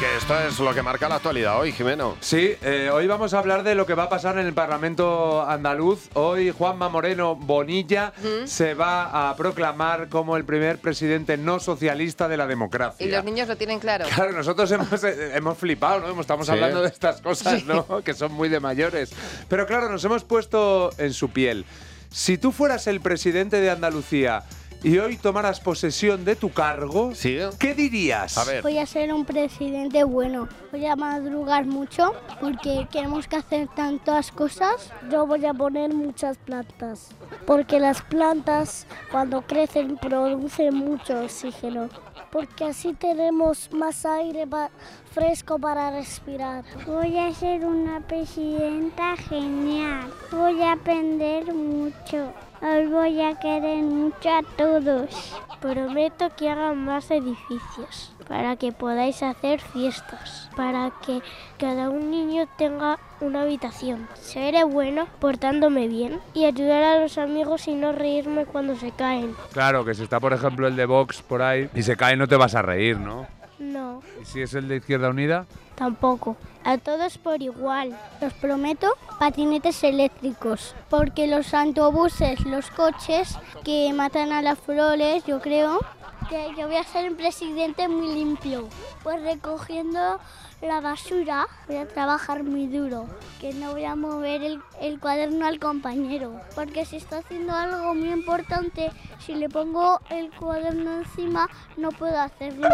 que esto es lo que marca la actualidad hoy, Jimeno. Sí, hoy vamos a hablar de lo que va a pasar en el Parlamento andaluz. Hoy Juanma Moreno Bonilla se va a proclamar como el primer presidente no socialista de la democracia. Y los niños lo tienen claro. Claro, nosotros hemos flipado, ¿no? Estamos hablando de estas cosas, ¿no? Que son muy de mayores. Pero claro, nos hemos puesto en su piel. Si tú fueras el presidente de Andalucía y hoy tomaras posesión de tu cargo, ¿sí? ¿Qué dirías? A ver. Voy a ser un presidente bueno. Voy a madrugar mucho porque tenemos que hacer tantas cosas. Yo voy a poner muchas plantas porque las plantas cuando crecen producen mucho oxígeno. Porque así tenemos más aire fresco para respirar. Voy a ser una presidenta genial. Voy a aprender mucho. Os voy a querer mucho a todos. Prometo que hagan más edificios para que podáis hacer fiestas, para que cada un niño tenga una habitación. Seré bueno portándome bien y ayudar a los amigos y no reírme cuando se caen. Claro, que si está, por ejemplo, el de Vox por ahí y se cae no te vas a reír, ¿no? No. ¿Y si es el de Izquierda Unida? Tampoco. A todos por igual. Os prometo patinetes eléctricos, porque los autobuses, los coches que matan a las flores, yo creo que yo voy a ser un presidente muy limpio. Pues recogiendo la basura voy a trabajar muy duro, que no voy a mover el cuaderno al compañero, porque si está haciendo algo muy importante, si le pongo el cuaderno encima no puedo hacerlo.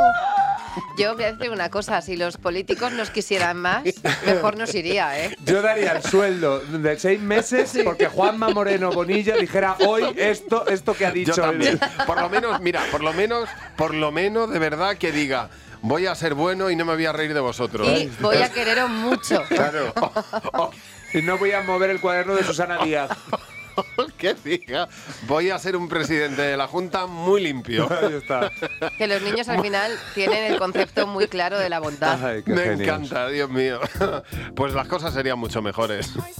Yo voy a decir una cosa, si los políticos nos quisieran más, mejor nos iría, ¿eh? Yo daría el sueldo de 6 meses porque Juanma Moreno Bonilla dijera hoy esto que ha dicho. Yo también. Por lo menos, mira, por lo menos de verdad que diga: voy a ser bueno y no me voy a reír de vosotros. Y voy a quereros mucho. Claro. Y no voy a mover el cuaderno de Susana Díaz. Que diga: voy a ser un presidente de la Junta muy limpio. Ahí está. Que los niños al final tienen el concepto muy claro de la bondad. Ay, qué Me genios. encanta, Dios mío. Pues las cosas serían mucho mejores.